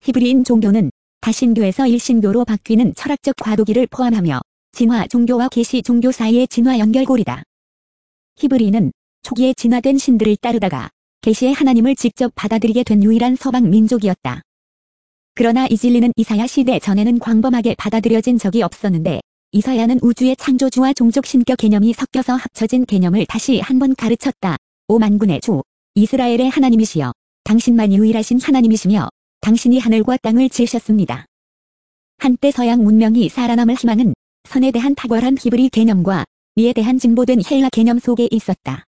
히브리인 종교는 다신교에서 일신교로 바뀌는 철학적 과도기를 포함하며 진화 종교와 계시 종교 사이의 진화 연결고리다. 히브리는 초기에 진화된 신들을 따르다가 계시의 하나님을 직접 받아들이게 된 유일한 서방 민족이었다. 그러나 이 진리는 이사야 시대 전에는 광범하게 받아들여진 적이 없었는데 이사야는 우주의 창조주와 종족 신격 개념이 섞여서 합쳐진 개념을 다시 한번 가르쳤다. 오 만군의 주, 이스라엘의 하나님이시여, 당신만 유일하신 하나님이시며 당신이 하늘과 땅을 지으셨습니다. 한때 서양 문명이 살아남을 희망은 선에 대한 탁월한 히브리 개념과 미에 대한 진보된 헬라 개념 속에 있었다.